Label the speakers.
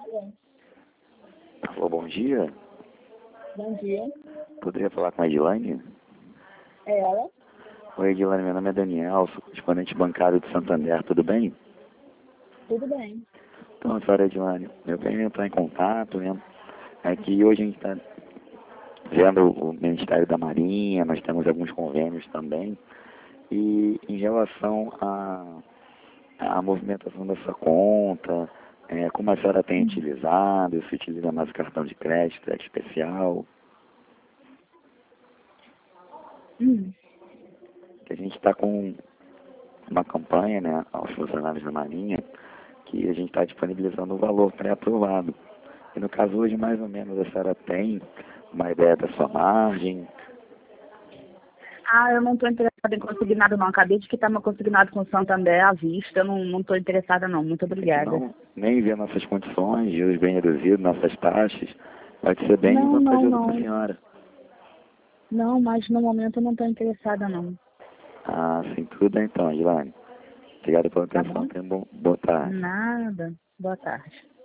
Speaker 1: Alô,
Speaker 2: Alô, bom dia.
Speaker 1: bom dia.
Speaker 2: Poderia falar com a Edilane?
Speaker 1: É ela?
Speaker 2: Oi, Edilane, meu nome é Daniel, sou correspondente bancário do Santander, tudo bem?
Speaker 1: Tudo bem.
Speaker 2: Então, senhora Edilane, eu venho entrar em contato, né? É que hoje a gente está vendo o Ministério da Marinha, nós temos alguns convênios também, e em relação à movimentação dessa conta, como a senhora tem utilizado, se utiliza mais o cartão de crédito, é especial,
Speaker 1: Hum.
Speaker 2: que a gente está com uma campanha, né, aos funcionários da Marinha, que a gente está disponibilizando o valor pré-aprovado. E no caso hoje, mais ou menos, a senhora tem uma ideia da sua margem?
Speaker 1: Ah, eu não estou interessada em consignado não. Acabei de quitar meu consignado com o Santander à vista. Eu não estou interessada não. Muito
Speaker 2: É que
Speaker 1: obrigada.
Speaker 2: não, nem ver nossas condições, juros bem reduzidos, nossas taxas, pode ser bem
Speaker 1: Não, não,
Speaker 2: vantajoso para a
Speaker 1: não.
Speaker 2: senhora.
Speaker 1: Não, mas no momento eu não estou interessada não.
Speaker 2: Ah, sim, tudo bem então, Ilane. Obrigado pela
Speaker 1: Tá
Speaker 2: atenção,
Speaker 1: bom?
Speaker 2: tenha boa tarde.
Speaker 1: Nada. Boa tarde.